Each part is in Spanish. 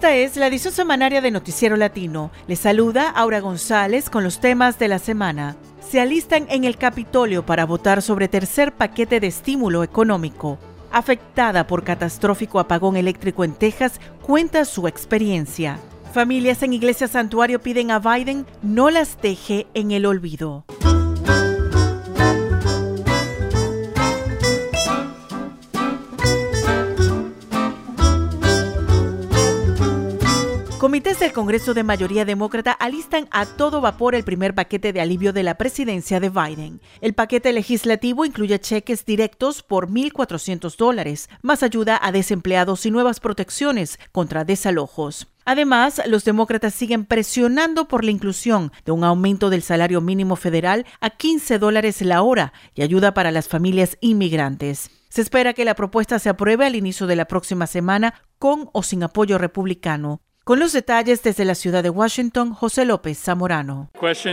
Esta es la edición semanaria de Noticiero Latino. Les saluda Aura González con los temas de la semana. Se alistan en el Capitolio para votar sobre tercer paquete de estímulo económico. Afectada por catastrófico apagón eléctrico en Texas, cuenta su experiencia. Familias en Iglesia Santuario piden a Biden no las deje en el olvido. Comités del Congreso de mayoría demócrata alistan a todo vapor el primer paquete de alivio de la presidencia de Biden. El paquete legislativo incluye cheques directos por $1,400, más ayuda a desempleados y nuevas protecciones contra desalojos. Además, los demócratas siguen presionando por la inclusión de un aumento del salario mínimo federal a $15 la hora y ayuda para las familias inmigrantes. Se espera que la propuesta se apruebe al inicio de la próxima semana con o sin apoyo republicano. Con los detalles desde la ciudad de Washington, José López Zamorano.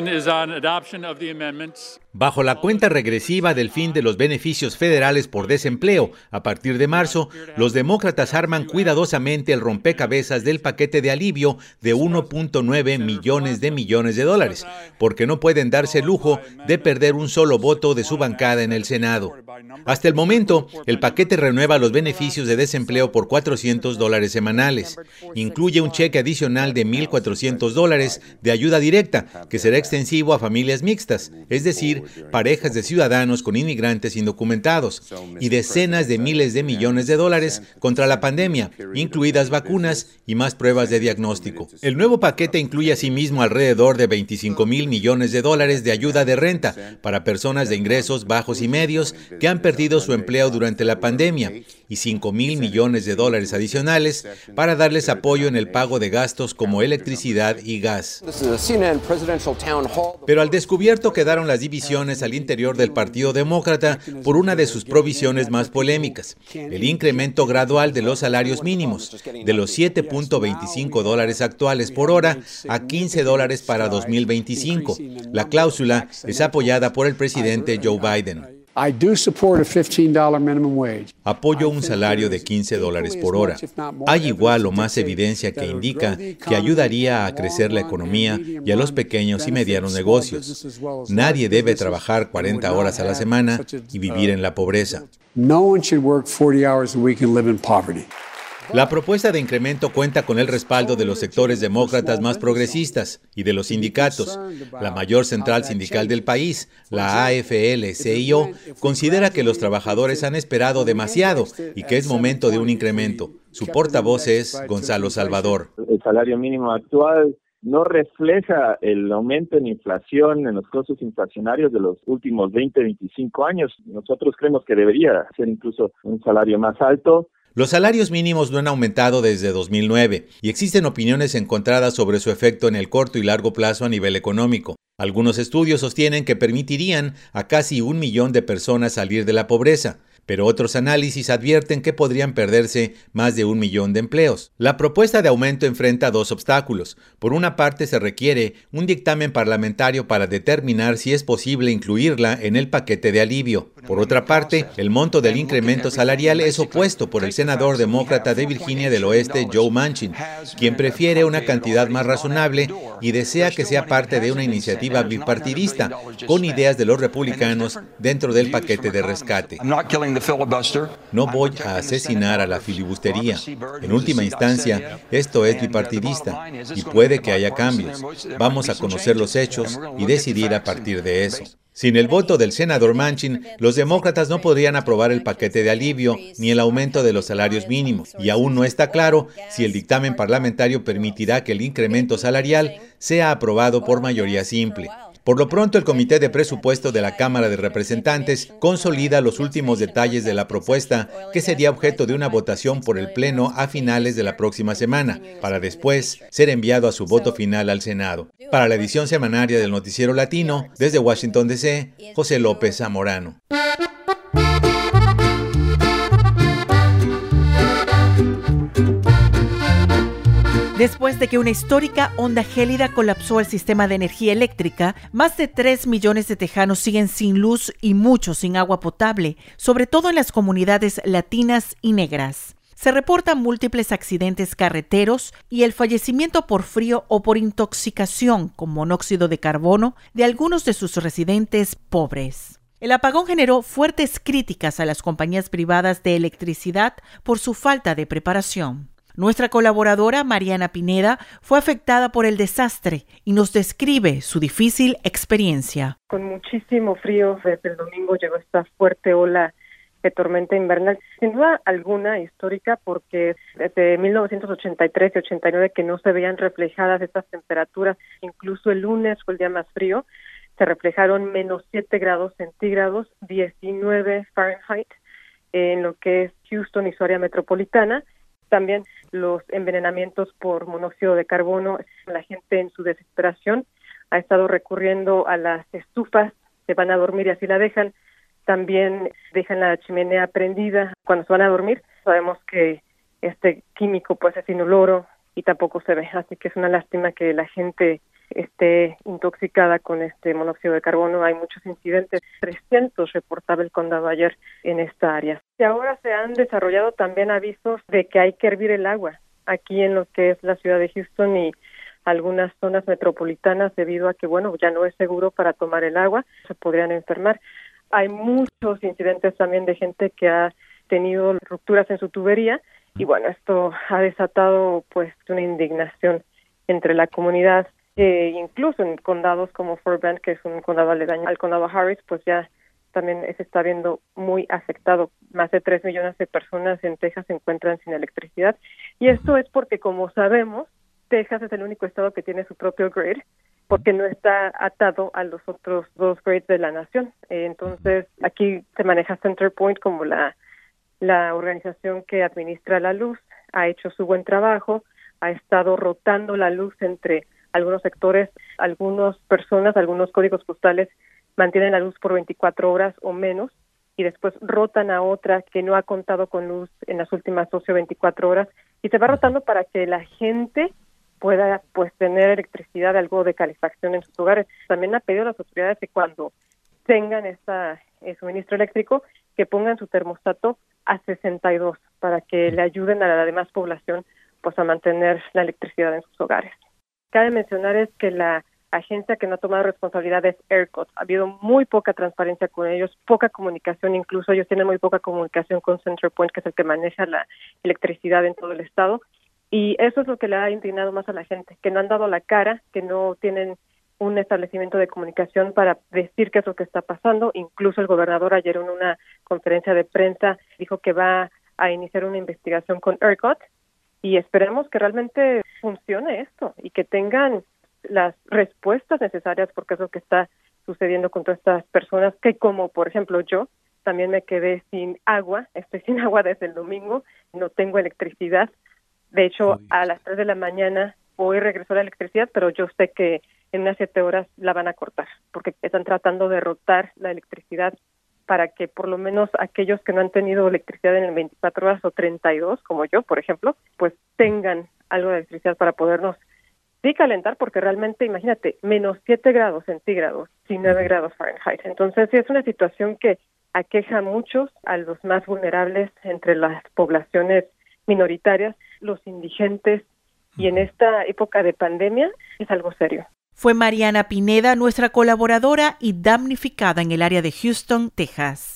Bajo la cuenta regresiva del fin de los beneficios federales por desempleo, a partir de marzo, los demócratas arman cuidadosamente el rompecabezas del paquete de alivio de $1.9 millones de dólares, porque no pueden darse el lujo de perder un solo voto de su bancada en el Senado. Hasta el momento, el paquete renueva los beneficios de desempleo por $400 semanales. Incluye un cheque adicional de $1,400 de ayuda directa, que será extensivo a familias mixtas, es decir, parejas de ciudadanos con inmigrantes indocumentados, y decenas de miles de millones de dólares contra la pandemia, incluidas vacunas y más pruebas de diagnóstico. El nuevo paquete incluye asimismo alrededor de $25,000 millones de ayuda de renta para personas de ingresos bajos y medios que han perdido su empleo durante la pandemia y $5,000 millones adicionales para darles apoyo en el pago de gastos como electricidad y gas. Pero al descubierto quedaron las divisiones al interior del Partido Demócrata por una de sus provisiones más polémicas, el incremento gradual de los salarios mínimos, de los $7.25 actuales por hora a $15 para 2025. La cláusula es apoyada por el presidente Joe Biden. Apoyo un salario de $15 por hora. Hay igual o más evidencia que indica que ayudaría a crecer la economía y a los pequeños y medianos negocios. Nadie debe trabajar 40 horas a la semana y vivir en la pobreza. La propuesta de incremento cuenta con el respaldo de los sectores demócratas más progresistas y de los sindicatos. La mayor central sindical del país, la AFL-CIO, considera que los trabajadores han esperado demasiado y que es momento de un incremento. Su portavoz es Gonzalo Salvador. El salario mínimo actual no refleja el aumento en inflación, en los costos inflacionarios de los últimos 20-25 años. Nosotros creemos que debería ser incluso un salario más alto. Los salarios mínimos no han aumentado desde 2009 y existen opiniones encontradas sobre su efecto en el corto y largo plazo a nivel económico. Algunos estudios sostienen que permitirían a casi 1 millón de personas salir de la pobreza, pero otros análisis advierten que podrían perderse más de 1 millón de empleos. La propuesta de aumento enfrenta dos obstáculos. Por una parte, se requiere un dictamen parlamentario para determinar si es posible incluirla en el paquete de alivio. Por otra parte, el monto del incremento salarial es opuesto por el senador demócrata de Virginia del Oeste, Joe Manchin, quien prefiere una cantidad más razonable y desea que sea parte de una iniciativa bipartidista, con ideas de los republicanos dentro del paquete de rescate. No voy a asesinar a la filibustería. En última instancia, esto es bipartidista y puede que haya cambios. Vamos a conocer los hechos y decidir a partir de eso. Sin el voto del senador Manchin, los demócratas no podrían aprobar el paquete de alivio ni el aumento de los salarios mínimos, y aún no está claro si el dictamen parlamentario permitirá que el incremento salarial sea aprobado por mayoría simple. Por lo pronto, el Comité de Presupuesto de la Cámara de Representantes consolida los últimos detalles de la propuesta, que sería objeto de una votación por el Pleno a finales de la próxima semana, para después ser enviado a su voto final al Senado. Para la edición semanaria del Noticiero Latino, desde Washington, D.C., José López Zamorano. Después de que una histórica onda gélida colapsó el sistema de energía eléctrica, más de 3 millones de tejanos siguen sin luz y muchos sin agua potable, sobre todo en las comunidades latinas y negras. Se reportan múltiples accidentes carreteros y el fallecimiento por frío o por intoxicación con monóxido de carbono de algunos de sus residentes pobres. El apagón generó fuertes críticas a las compañías privadas de electricidad por su falta de preparación. Nuestra colaboradora Mariana Pineda fue afectada por el desastre y nos describe su difícil experiencia. Con muchísimo frío, desde el domingo llegó esta fuerte ola de tormenta invernal, sin duda alguna histórica, porque desde 1983 y 89 que no se veían reflejadas estas temperaturas. Incluso el lunes fue el día más frío, se reflejaron menos 7 grados centígrados, 19 Fahrenheit, en lo que es Houston y su área metropolitana. También los envenenamientos por monóxido de carbono. La gente en su desesperación ha estado recurriendo a las estufas, se van a dormir y así la dejan. También dejan la chimenea prendida cuando se van a dormir. Sabemos que este químico pues es inoloro y tampoco se ve, así que es una lástima que la gente esté intoxicada con este monóxido de carbono. Hay muchos incidentes, 300 reportaba el condado ayer en esta área. Y ahora se han desarrollado también avisos de que hay que hervir el agua aquí en lo que es la ciudad de Houston y algunas zonas metropolitanas, debido a que, bueno, ya no es seguro para tomar el agua, se podrían enfermar. Hay muchos incidentes también de gente que ha tenido rupturas en su tubería y, bueno, esto ha desatado pues una indignación entre la comunidad. Incluso en condados como Fort Bend, que es un condado aledaño al condado Harris, pues ya también se está viendo muy afectado. Más de 3 millones de personas en Texas se encuentran sin electricidad. Y esto es porque, como sabemos, Texas es el único estado que tiene su propio grid, porque no está atado a los otros 2 grids de la nación. Entonces, aquí se maneja CenterPoint como la organización que administra la luz. Ha hecho su buen trabajo, ha estado rotando la luz entre algunos sectores, algunas personas, algunos códigos postales mantienen la luz por 24 horas o menos y después rotan a otra que no ha contado con luz en las últimas 12 o 24 horas y se va rotando para que la gente pueda pues tener electricidad, algo de calefacción en sus hogares. También ha pedido a las autoridades que cuando tengan suministro eléctrico que pongan su termostato a 62 para que le ayuden a la demás población pues a mantener la electricidad en sus hogares. Cabe mencionar es que la agencia que no ha tomado responsabilidad es ERCOT. Ha habido muy poca transparencia con ellos, poca comunicación, incluso ellos tienen muy poca comunicación con CenterPoint, que es el que maneja la electricidad en todo el estado, y eso es lo que le ha indignado más a la gente, que no han dado la cara, que no tienen un establecimiento de comunicación para decir qué es lo que está pasando. Incluso el gobernador ayer en una conferencia de prensa dijo que va a iniciar una investigación con ERCOT, y esperemos que realmente funcione esto y que tengan las respuestas necesarias, porque es lo que está sucediendo con todas estas personas que, como por ejemplo yo, también me quedé sin agua, estoy sin agua desde el domingo, no tengo electricidad. De hecho, a las 3 de la mañana hoy regresó la electricidad, pero yo sé que en unas 7 horas la van a cortar, porque están tratando de rotar la electricidad para que por lo menos aquellos que no han tenido electricidad en 24 horas o 32, como yo, por ejemplo, pues tengan algo de electricidad para podernos calentar, porque realmente, imagínate, menos 7 grados centígrados, 19 grados Fahrenheit. Entonces, sí, es una situación que aqueja a muchos, a los más vulnerables entre las poblaciones minoritarias, los indigentes, y en esta época de pandemia es algo serio. Fue Mariana Pineda, nuestra colaboradora y damnificada en el área de Houston, Texas.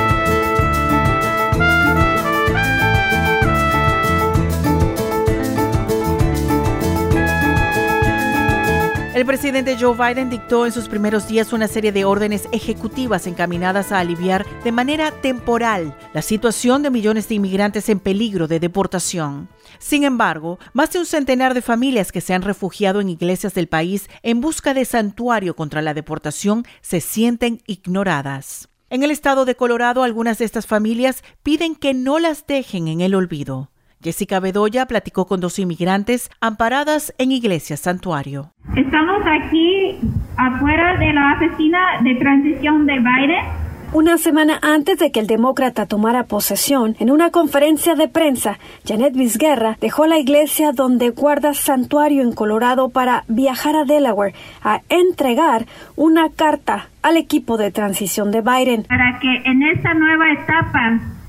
El presidente Joe Biden dictó en sus primeros días una serie de órdenes ejecutivas encaminadas a aliviar de manera temporal la situación de millones de inmigrantes en peligro de deportación. Sin embargo, más de un centenar de familias que se han refugiado en iglesias del país en busca de santuario contra la deportación se sienten ignoradas. En el estado de Colorado, algunas de estas familias piden que no las dejen en el olvido. Jessica Bedoya platicó con 2 inmigrantes amparadas en iglesias santuario. Estamos aquí afuera de la oficina de transición de Biden. Una semana antes de que el demócrata tomara posesión, en una conferencia de prensa, Janet Vizguerra dejó la iglesia donde guarda santuario en Colorado para viajar a Delaware a entregar una carta al equipo de transición de Biden. Para que en esta nueva etapa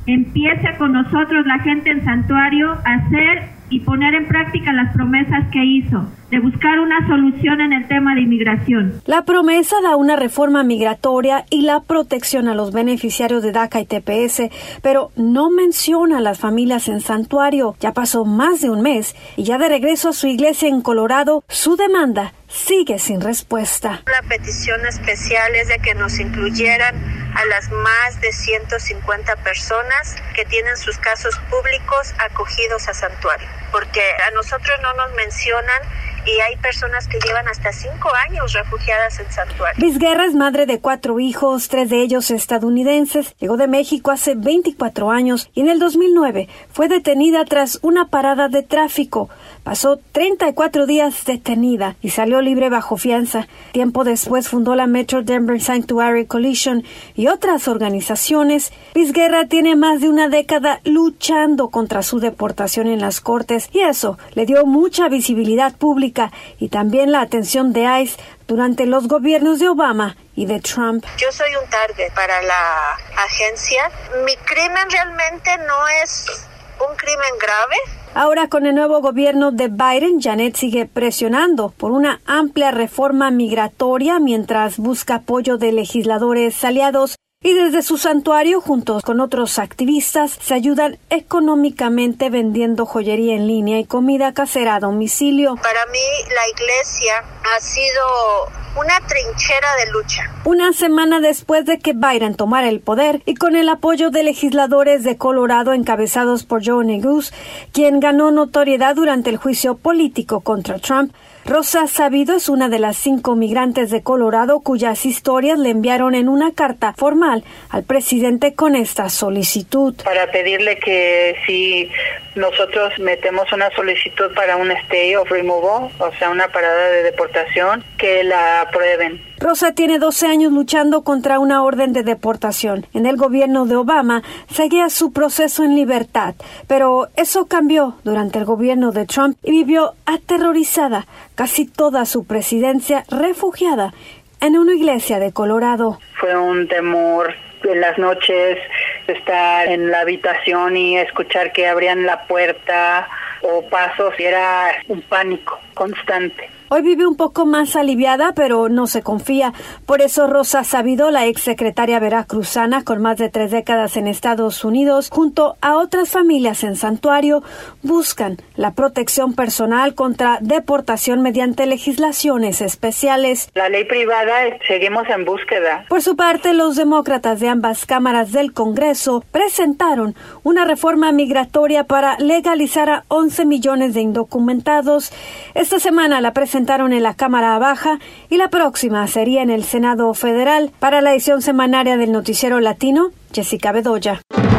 empiece con nosotros, la gente en Santuario, a hacer y poner en práctica las promesas que hizo, de buscar una solución en el tema de inmigración. La promesa da una reforma migratoria y la protección a los beneficiarios de DACA y TPS, pero no menciona a las familias en Santuario. Ya pasó más de un mes y ya de regreso a su iglesia en Colorado, su demanda sigue sin respuesta. La petición especial es de que nos incluyeran a las más de 150 personas que tienen sus casos públicos acogidos a Santuario, porque a nosotros no nos mencionan y hay personas que llevan hasta 5 años refugiadas en Santuario. Vizguerra es madre de 4 hijos, 3 de ellos estadounidenses. Llegó de México hace 24 años y en el 2009 fue detenida tras una parada de tráfico. Pasó 34 días detenida y salió libre bajo fianza. Tiempo después fundó la Metro Denver Sanctuary Coalition y otras organizaciones. Vizguerra tiene más de una década luchando contra su deportación en las cortes y eso le dio mucha visibilidad pública y también la atención de ICE durante los gobiernos de Obama y de Trump. Yo soy un target para la agencia. Mi crimen realmente no es un crimen grave. Ahora, con el nuevo gobierno de Biden, Janet sigue presionando por una amplia reforma migratoria mientras busca apoyo de legisladores aliados. Y desde su santuario, juntos con otros activistas, se ayudan económicamente vendiendo joyería en línea y comida casera a domicilio. Para mí, la iglesia ha sido una trinchera de lucha. Una semana después de que Biden tomara el poder y con el apoyo de legisladores de Colorado encabezados por Joe Neguse, quien ganó notoriedad durante el juicio político contra Trump, Rosa Sabido es una de las 5 migrantes de Colorado cuyas historias le enviaron en una carta formal al presidente con esta solicitud. Para pedirle que si nosotros metemos una solicitud para un stay of removal, o sea, una parada de deportación, que la aprueben. Rosa tiene 12 años luchando contra una orden de deportación. En el gobierno de Obama seguía su proceso en libertad, pero eso cambió durante el gobierno de Trump y vivió aterrorizada casi toda su presidencia refugiada en una iglesia de Colorado. Fue un temor en las noches estar en la habitación y escuchar que abrían la puerta o pasos, y era un pánico constante. Hoy vive un poco más aliviada, pero no se confía. Por eso Rosa Sabido, la exsecretaria veracruzana con más de 3 décadas en Estados Unidos, junto a otras familias en Santuario, buscan la protección personal contra deportación mediante legislaciones especiales. La ley privada, seguimos en búsqueda. Por su parte, los demócratas de ambas cámaras del Congreso presentaron una reforma migratoria para legalizar a 11 millones de indocumentados. Esta semana la presentaron en la Cámara Baja y la próxima sería en el Senado Federal. Para la edición semanaria del Noticiero Latino, Jessica Bedoya.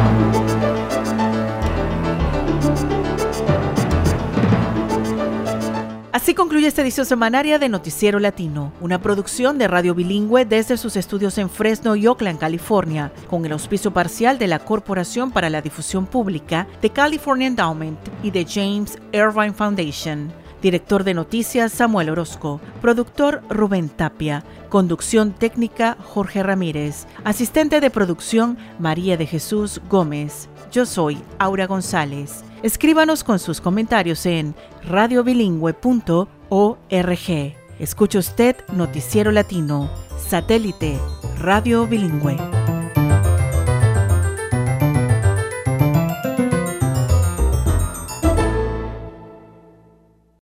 Así concluye esta edición semanaria de Noticiero Latino, una producción de Radio Bilingüe desde sus estudios en Fresno y Oakland, California, con el auspicio parcial de la Corporación para la Difusión Pública, de California Endowment y de James Irvine Foundation. Director de noticias Samuel Orozco, productor Rubén Tapia, conducción técnica Jorge Ramírez, asistente de producción María de Jesús Gómez. Yo soy Aura González. Escríbanos con sus comentarios en radiobilingüe.org. Escuche usted Noticiero Latino, satélite Radio Bilingüe.